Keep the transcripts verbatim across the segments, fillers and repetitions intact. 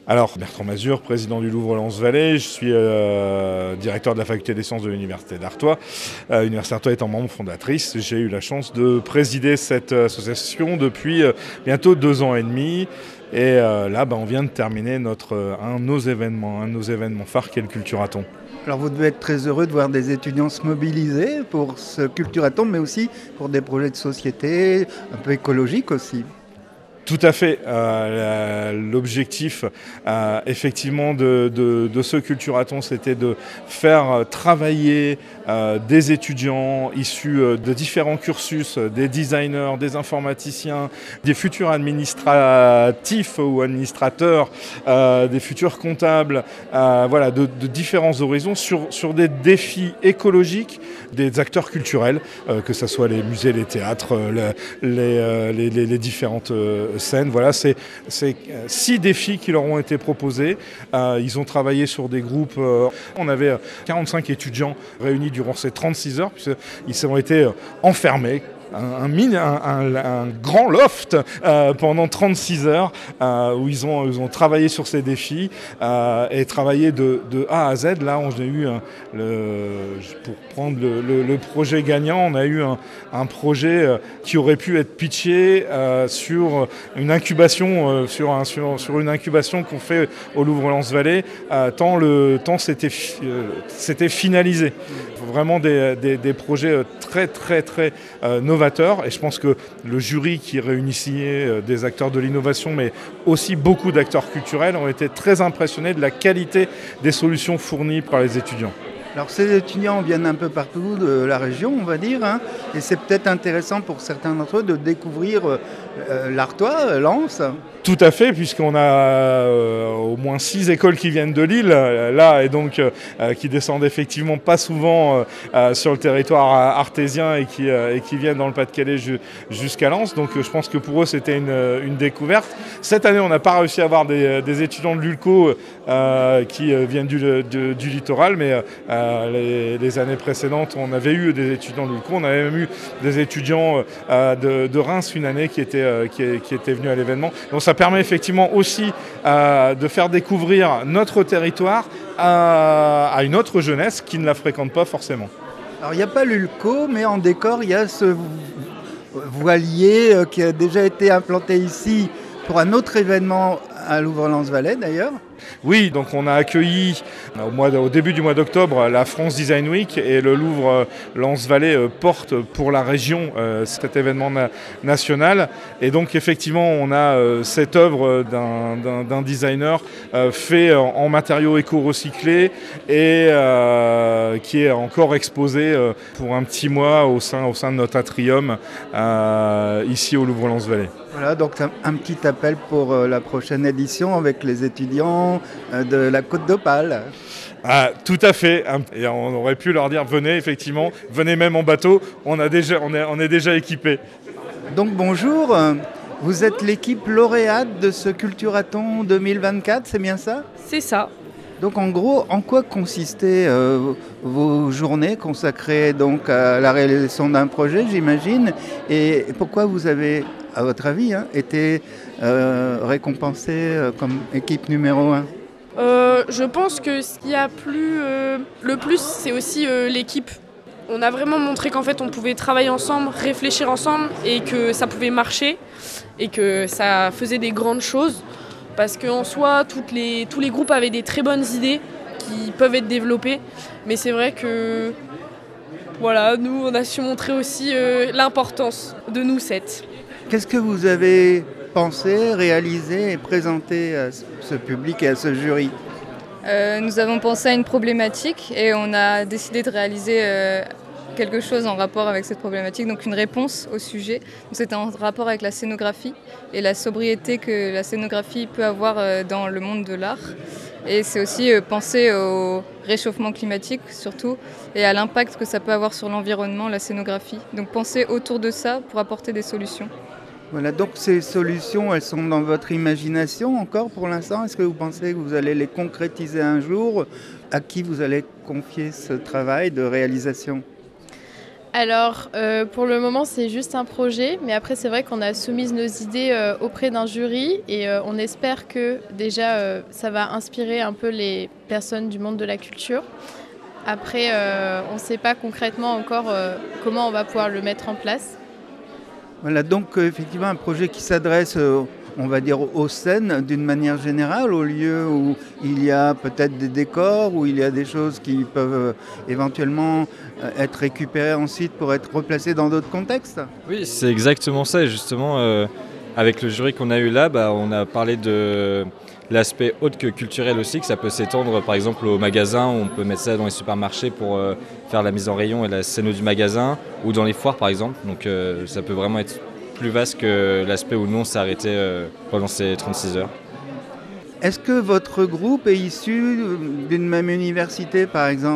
Alors, Bertrand Mazur, président du Louvre Lens Vallée, je suis euh, directeur de la faculté des sciences de l'Université d'Artois. Euh, L'Université d'Artois étant membre fondatrice, j'ai eu la chance de présider cette association depuis euh, bientôt deux ans et demi. Et euh, là, bah, on vient de terminer notre, un de nos événements, un de nos événements phares qui est le Culturathon. Alors vous devez être très heureux de voir des étudiants se mobiliser pour ce Culturathon, mais aussi pour des projets de société, un peu écologiques aussi. Tout à fait. Euh, l'objectif, euh, effectivement, de, de, de ce Culturathon, c'était de faire travailler euh, des étudiants issus de différents cursus, des designers, des informaticiens, des futurs administratifs ou administrateurs, euh, des futurs comptables, euh, voilà, de, de différents horizons sur, sur des défis écologiques des acteurs culturels, euh, que ce soit les musées, les théâtres, les, les, les, les, les différentes euh, scène. Voilà, c'est, c'est six défis qui leur ont été proposés. Euh, ils ont travaillé sur des groupes. Euh, on avait quarante-cinq étudiants réunis durant ces trente-six heures, puisqu'ils ont été enfermés. Un, un, mini, un, un, un grand loft euh, pendant trente-six heures euh, où ils ont, ils ont travaillé sur ces défis euh, et travaillé de, de A à Z. Là, on a eu, un, le, pour prendre le, le, le projet gagnant, on a eu un, un projet euh, qui aurait pu être pitché euh, sur une incubation, euh, sur, un, sur, sur une incubation qu'on fait au Louvre Lens Vallée, euh, tant, le, tant c'était, euh, c'était finalisé. Vraiment des, des, des projets très, très, très euh, novateurs. Et je pense que le jury qui réunissait des acteurs de l'innovation, mais aussi beaucoup d'acteurs culturels, ont été très impressionnés de la qualité des solutions fournies par les étudiants. Alors ces étudiants viennent un peu partout de la région, on va dire, hein, et c'est peut-être intéressant pour certains d'entre eux de découvrir euh, l'Artois, Lens. Tout à fait, puisqu'on a euh, au moins six écoles qui viennent de Lille, euh, là, et donc euh, qui descendent effectivement pas souvent euh, sur le territoire artésien et qui, euh, et qui viennent dans le Pas-de-Calais ju- jusqu'à Lens. Donc euh, je pense que pour eux, c'était une, une découverte. Cette année, on n'a pas réussi à avoir des, des étudiants de l'Ulco euh, qui euh, viennent du, du, du littoral, mais euh, les, les années précédentes, on avait eu des étudiants de l'Ulco. On avait même eu des étudiants euh, de, de Reims une année qui étaient, euh, qui, qui étaient venus à l'événement. Donc ça permet effectivement aussi euh, de faire découvrir notre territoire à, à une autre jeunesse qui ne la fréquente pas forcément. Alors il n'y a pas l'Ulco, mais en décor, il y a ce voilier euh, qui a déjà été implanté ici pour un autre événement à Louvre Lens Vallée d'ailleurs. Oui, donc on a accueilli au, mois de, au début du mois d'octobre la France Design Week et le Louvre Lens Vallée porte pour la région euh, cet événement na- national. Et donc effectivement, on a euh, cette œuvre d'un, d'un, d'un designer euh, fait en, en matériaux éco-recyclés et euh, qui est encore exposé euh, pour un petit mois au sein, au sein de notre atrium euh, ici au Louvre Lens Vallée. Voilà, donc un, un petit appel pour euh, la prochaine édition avec les étudiants euh, de la Côte d'Opale. Ah, tout à fait. Et on aurait pu leur dire venez, effectivement, venez même en bateau. On, a déjà, on, est, on est déjà équipés. Donc bonjour, vous êtes l'équipe lauréate de ce Culturathon deux mille vingt-quatre, c'est bien ça ? C'est ça. Donc en gros, en quoi consistaient euh, vos journées consacrées donc à la réalisation d'un projet, j'imagine, et pourquoi vous avez, à votre avis, hein, été euh, récompensé euh, comme équipe numéro un ? Euh, je pense que ce qui a plu euh, le plus, c'est aussi euh, l'équipe. On a vraiment montré qu'en fait, on pouvait travailler ensemble, réfléchir ensemble, et que ça pouvait marcher, et que ça faisait des grandes choses. Parce qu'en soi, toutes les, tous les groupes avaient des très bonnes idées qui peuvent être développées. Mais c'est vrai que, voilà, nous, on a su montrer aussi euh, l'importance de nous sept. Qu'est-ce que vous avez pensé, réalisé et présenté à ce public et à ce jury ? euh, Nous avons pensé à une problématique et on a décidé de réaliser euh, quelque chose en rapport avec cette problématique, donc une réponse au sujet. Donc c'était en rapport avec la scénographie et la sobriété que la scénographie peut avoir euh, dans le monde de l'art. Et c'est aussi euh, penser au réchauffement climatique surtout et à l'impact que ça peut avoir sur l'environnement, la scénographie. Donc penser autour de ça pour apporter des solutions. Voilà, donc ces solutions, elles sont dans votre imagination encore pour l'instant ? Est-ce que vous pensez que vous allez les concrétiser un jour ? À qui vous allez confier ce travail de réalisation ? Alors, euh, pour le moment, c'est juste un projet, mais après, c'est vrai qu'on a soumis nos idées euh, auprès d'un jury et euh, on espère que déjà, euh, ça va inspirer un peu les personnes du monde de la culture. Après, euh, on ne sait pas concrètement encore euh, comment on va pouvoir le mettre en place. Voilà, donc euh, effectivement un projet qui s'adresse, euh, on va dire, aux scènes d'une manière générale, au lieu où il y a peut-être des décors, où il y a des choses qui peuvent euh, éventuellement euh, être récupérées ensuite pour être replacées dans d'autres contextes. Oui, c'est exactement ça. Et justement, euh, avec le jury qu'on a eu là, bah, on a parlé de l'aspect autre que culturel aussi, que ça peut s'étendre par exemple au magasin, où on peut mettre ça dans les supermarchés pour euh, faire la mise en rayon et la scéno du magasin, ou dans les foires par exemple. Donc euh, ça peut vraiment être plus vaste que l'aspect où nous on s'est arrêté euh, pendant ces trente-six heures. Est-ce que votre groupe est issu d'une même université par exemple ?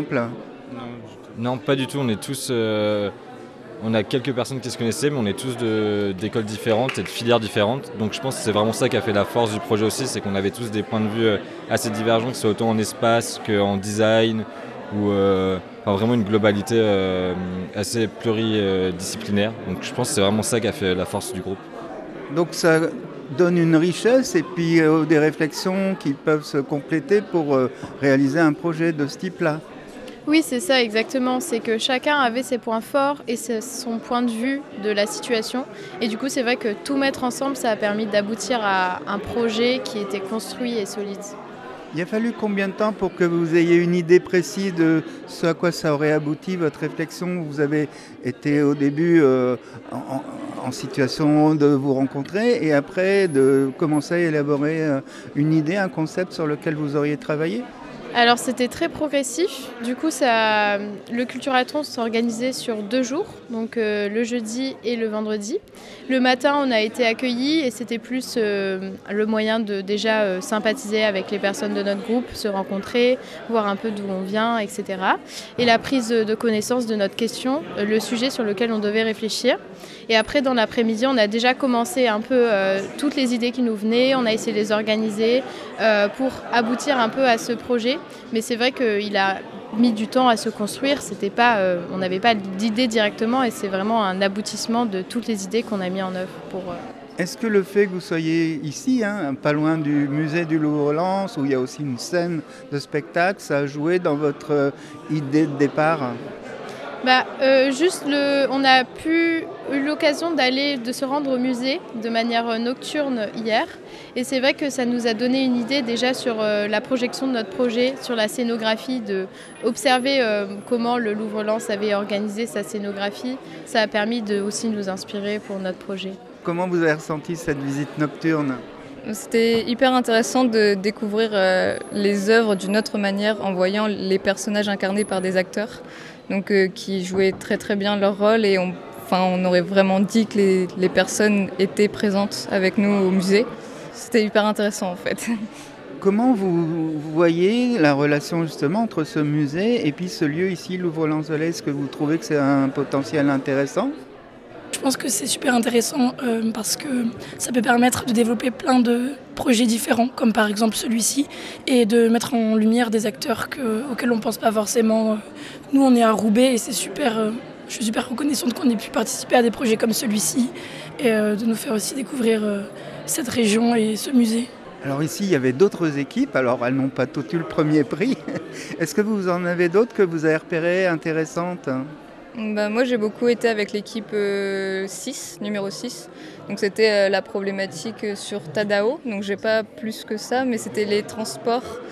Non, pas du tout. On est tous, euh, on a quelques personnes qui se connaissaient, mais on est tous de, d'écoles différentes et de filières différentes. Donc je pense que c'est vraiment ça qui a fait la force du projet aussi, c'est qu'on avait tous des points de vue assez divergents, que ce soit autant en espace qu'en design, ou euh, enfin, vraiment une globalité euh, assez pluridisciplinaire. Donc je pense que c'est vraiment ça qui a fait la force du groupe. Donc ça donne une richesse et puis euh, des réflexions qui peuvent se compléter pour euh, réaliser un projet de ce type-là. Oui, c'est ça exactement. C'est que chacun avait ses points forts et son point de vue de la situation. Et du coup, c'est vrai que tout mettre ensemble, ça a permis d'aboutir à un projet qui était construit et solide. Il a fallu combien de temps pour que vous ayez une idée précise de ce à quoi ça aurait abouti, votre réflexion ? Vous avez été au début euh, en, en situation de vous rencontrer et après de commencer à élaborer euh, une idée, un concept sur lequel vous auriez travaillé ? Alors c'était très progressif, du coup ça, le Culturathon s'est organisé sur deux jours, donc euh, le jeudi et le vendredi. Le matin on a été accueillis et c'était plus euh, le moyen de déjà euh, sympathiser avec les personnes de notre groupe, se rencontrer, voir un peu d'où on vient, et cetera. Et la prise de connaissance de notre question, euh, le sujet sur lequel on devait réfléchir. Et après dans l'après-midi on a déjà commencé un peu euh, toutes les idées qui nous venaient, on a essayé de les organiser euh, pour aboutir un peu à ce projet. Mais c'est vrai qu'il a mis du temps à se construire, c'était pas, euh, on n'avait pas d'idée directement et c'est vraiment un aboutissement de toutes les idées qu'on a mis en œuvre. Pour, euh... Est-ce que le fait que vous soyez ici, hein, pas loin du musée du Louvre-Lens, où il y a aussi une scène de spectacle, ça a joué dans votre euh, idée de départ ? Bah, euh, juste, le, on a pu eu l'occasion d'aller, de se rendre au musée de manière nocturne hier. Et c'est vrai que ça nous a donné une idée déjà sur euh, la projection de notre projet, sur la scénographie, de observer euh, comment le Louvre-Lens avait organisé sa scénographie. Ça a permis de aussi nous inspirer pour notre projet. Comment vous avez ressenti cette visite nocturne ? C'était hyper intéressant de découvrir euh, les œuvres d'une autre manière en voyant les personnages incarnés par des acteurs. Donc, euh, qui jouaient très très bien leur rôle et on, enfin, on aurait vraiment dit que les, les personnes étaient présentes avec nous au musée. C'était hyper intéressant en fait. Comment vous voyez la relation justement entre ce musée et puis ce lieu ici, Louvre-Lens-Velay ? Est-ce que vous trouvez que c'est un potentiel intéressant ? Je pense que c'est super intéressant euh, parce que ça peut permettre de développer plein de projets différents, comme par exemple celui-ci, et de mettre en lumière des acteurs que, auxquels on ne pense pas forcément. Nous, on est à Roubaix et c'est super, euh, je suis super reconnaissante qu'on ait pu participer à des projets comme celui-ci et euh, de nous faire aussi découvrir euh, cette région et ce musée. Alors ici, il y avait d'autres équipes, alors elles n'ont pas toutes eu le premier prix. Est-ce que vous en avez d'autres que vous avez repérées intéressantes ? Bah, moi j'ai beaucoup été avec l'équipe euh, six, numéro six. Donc c'était euh, la problématique sur Tadao. Donc j'ai pas plus que ça, mais c'était les transports.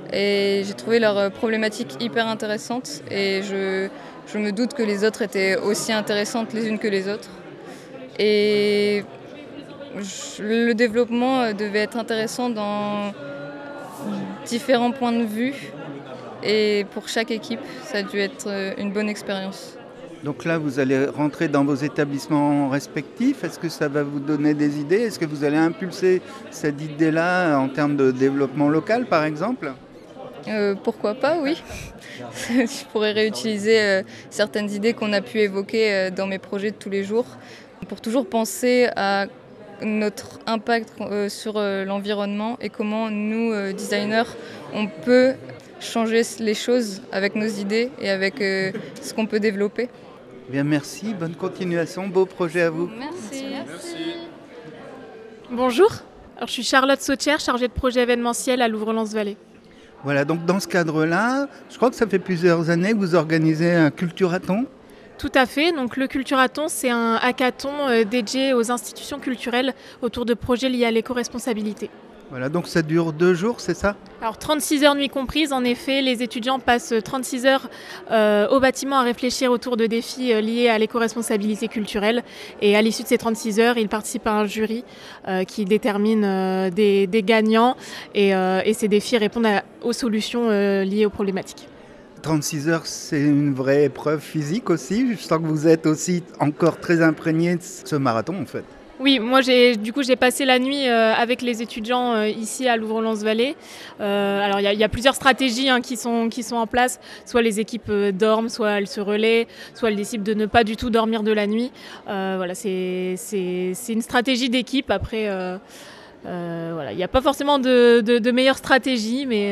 Et j'ai trouvé leur problématique hyper intéressante. Et je, je me doute que les autres étaient aussi intéressantes les unes que les autres. Et je, le développement devait être intéressant dans différents points de vue. Et pour chaque équipe, ça a dû être une bonne expérience. Donc là, vous allez rentrer dans vos établissements respectifs. Est-ce que ça va vous donner des idées ? Est-ce que vous allez impulser cette idée-là en termes de développement local, par exemple ? euh, Pourquoi pas, oui. Je pourrais réutiliser euh, certaines idées qu'on a pu évoquer euh, dans mes projets de tous les jours pour toujours penser à notre impact euh, sur euh, l'environnement et comment nous, euh, designers, on peut changer les choses avec nos idées et avec euh, ce qu'on peut développer. Bien, merci, bonne continuation, beau projet à vous. Merci. Merci. Bonjour, alors, je suis Charlotte Sautière, chargée de projet événementiel à Louvre-Lens-Vallée. Voilà, donc dans ce cadre-là, je crois que ça fait plusieurs années que vous organisez un culturathon. Tout à fait, donc le Culturathon, c'est un hackathon euh, dédié aux institutions culturelles autour de projets liés à l'éco-responsabilité. Voilà, donc ça dure deux jours, c'est ça? Alors trente-six heures nuit comprises, en effet, les étudiants passent trente-six heures euh, au bâtiment à réfléchir autour de défis euh, liés à l'éco-responsabilité culturelle. Et à l'issue de ces trente-six heures, ils participent à un jury euh, qui détermine euh, des, des gagnants et, euh, et ces défis répondent à, aux solutions euh, liées aux problématiques. trente-six heures, c'est une vraie épreuve physique aussi. Je sens que vous êtes aussi encore très imprégné de ce marathon en fait. Oui, moi j'ai du coup j'ai passé la nuit euh, avec les étudiants euh, ici à Louvre-Lens-Vallée. Euh, alors il y, y a plusieurs stratégies hein, qui sont qui sont en place. Soit les équipes euh, dorment, soit elles se relaient, soit elles décident de ne pas du tout dormir de la nuit. Euh, voilà, c'est c'est c'est une stratégie d'équipe. Après, euh, euh, voilà, il n'y a pas forcément de de, de meilleure stratégie, mais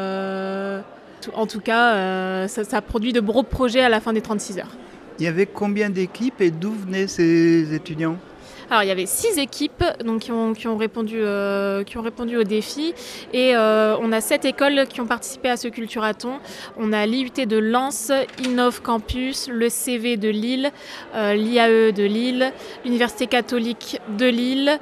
euh, en tout cas, euh, ça, ça produit de beaux projets à la fin des trente-six heures. Il y avait combien d'équipes et d'où venaient ces étudiants ? Alors il y avait six équipes donc, qui, ont, qui, ont répondu, euh, qui ont répondu au défi et euh, on a sept écoles qui ont participé à ce culturathon. On a l'I U T de Lens, Innov Campus, le C V de Lille, euh, l'I A E de Lille, l'Université catholique de Lille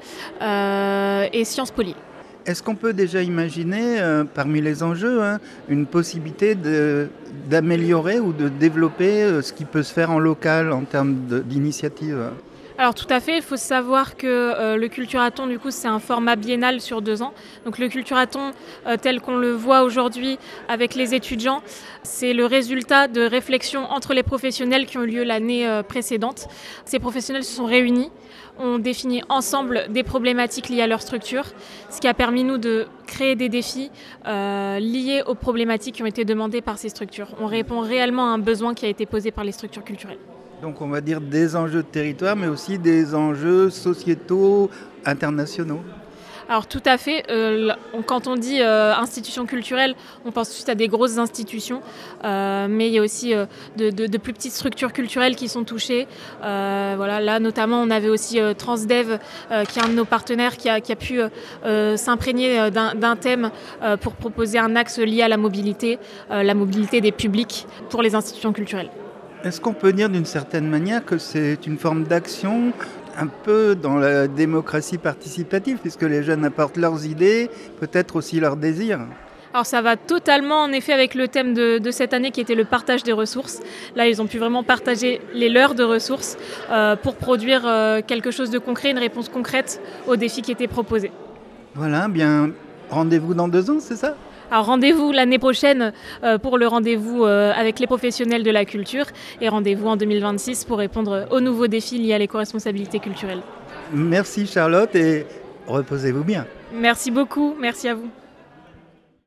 euh, et Sciences Po Lille. Est-ce qu'on peut déjà imaginer, euh, parmi les enjeux, hein, une possibilité de, d'améliorer ou de développer euh, ce qui peut se faire en local en termes de, d'initiative ? Alors tout à fait, il faut savoir que euh, le Culturathon, du coup, c'est un format biennal sur deux ans. Donc le Culturathon, euh, tel qu'on le voit aujourd'hui avec les étudiants, c'est le résultat de réflexions entre les professionnels qui ont eu lieu l'année euh, précédente. Ces professionnels se sont réunis, ont défini ensemble des problématiques liées à leur structure, ce qui a permis nous de créer des défis euh, liés aux problématiques qui ont été demandées par ces structures. On répond réellement à un besoin qui a été posé par les structures culturelles. Donc on va dire des enjeux de territoire, mais aussi des enjeux sociétaux, internationaux. Alors tout à fait, euh, quand on dit euh, institutions culturelles, on pense tout de suite à des grosses institutions, euh, mais il y a aussi euh, de, de, de plus petites structures culturelles qui sont touchées. Euh, voilà, là notamment on avait aussi euh, Transdev, euh, qui est un de nos partenaires, qui a, qui a pu euh, s'imprégner d'un, d'un thème euh, pour proposer un axe lié à la mobilité, euh, la mobilité des publics pour les institutions culturelles. Est-ce qu'on peut dire d'une certaine manière que c'est une forme d'action un peu dans la démocratie participative, puisque les jeunes apportent leurs idées, peut-être aussi leurs désirs ? Alors ça va totalement en effet avec le thème de, de cette année qui était le partage des ressources. Là ils ont pu vraiment partager les leurs de ressources euh, pour produire euh, quelque chose de concret, une réponse concrète aux défis qui étaient proposés. Voilà, bien rendez-vous dans deux ans, c'est ça ? Alors rendez-vous l'année prochaine euh, pour le rendez-vous euh, avec les professionnels de la culture et rendez-vous en deux mille vingt-six pour répondre aux nouveaux défis liés à l'éco-responsabilité culturelle. Merci Charlotte et reposez-vous bien. Merci beaucoup, merci à vous.